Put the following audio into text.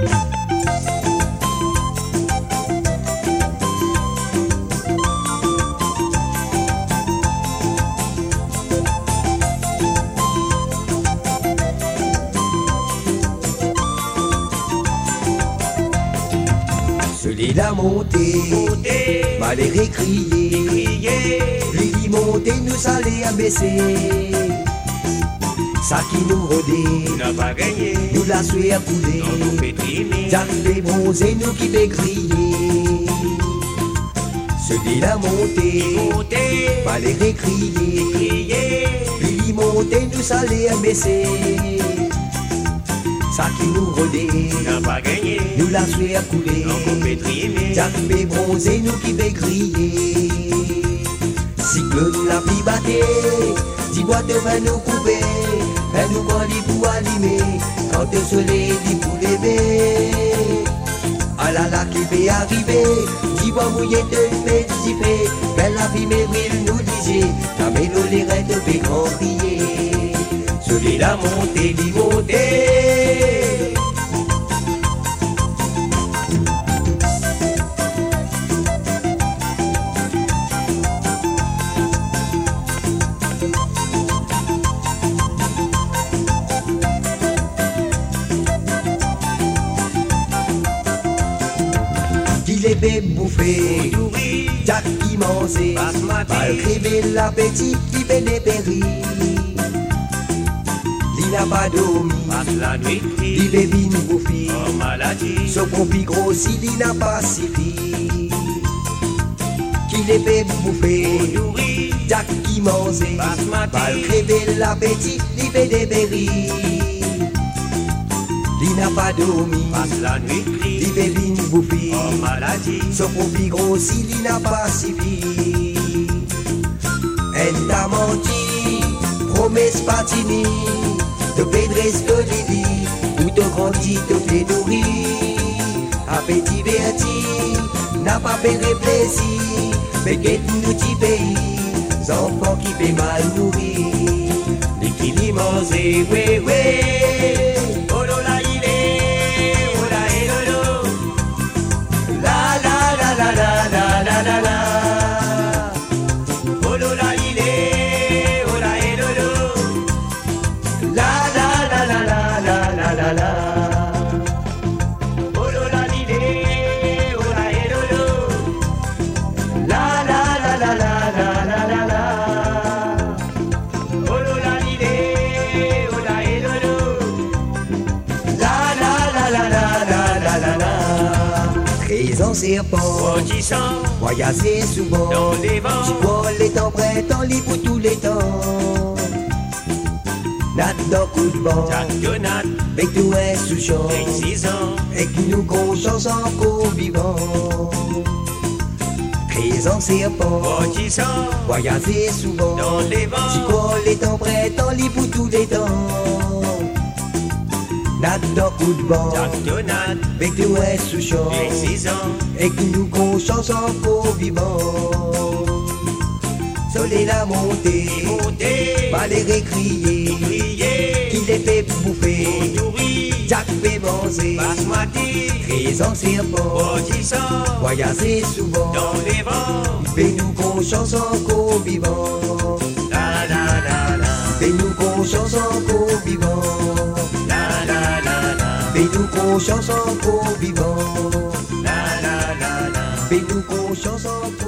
La montée, Valérie crier, Lily monter, nous aller abaisser. Ça qui nous rodait, n'a pas gagné, nous la soué à couler. nous fait trimer, Jack fait bronzer, nous qui fait crier. Celui la montée, Valérie crier, Lily monter, nous aller abaisser. Ça qui nous rodait, n'a pas gagné, nous la soué à couler. nous fait trimer, Jack fait bronzer, nous qui fait crier. Cyclone la pluie battait, dis-moi de va nous couper, va nous prendre pour allumer, quand le soleil dit pour lever. Ah là là qui fait arriver, dis-moi mouiller de médicifé, belle la vie m'ébrile nous disait, la mélodie reste fait grand crier. Soleil la montée, dit montée. Les bébés bouffés, Jack qui mangeait, malgré l'appétit qui fait des péris. Il n'a pas dormi, il bébé nous bouffi, son profit grossit, il n'a pas suffi. Qui les bébés bouffés, Jack qui mangeait, malgré l'appétit qui fait des péris. Il n'a pas dormi, il bébé nous bouffi, son profit grossit, il n'a pas suffi. Elle t'a menti, promesse pas timide, te pédrer ce que j'ai dit, ou te grandit, te fait nourrir. Appétit verti, n'a pas fait réfléchir, mais qu'est nous petit pays, enfants qui fait mal nourrir. L'équilibre manger, ouais, ouais. Serpent, voyager souvent dans les vents, tu vois les temps prêts, temps libre pour tous les temps. Nat dans coup de vent, avec tout est sous champ, et qui nous conscience encore vivant. Présent serpent, voyager souvent dans les vents, tu vois les temps prêts, temps libre pour tous les temps. Nat dans coup de vent, avec tout est sous champ, et qui nous conscience encore vivant. Soleil la montée, Valérie crier, qui les fait bouffer, Jack fait manger, présent serpent, voyager souvent, fait nous conscience encore vivant. Fait nous conscience encore vivant. Fais-nous conscience encore vivant. Fais-nous conscience encore.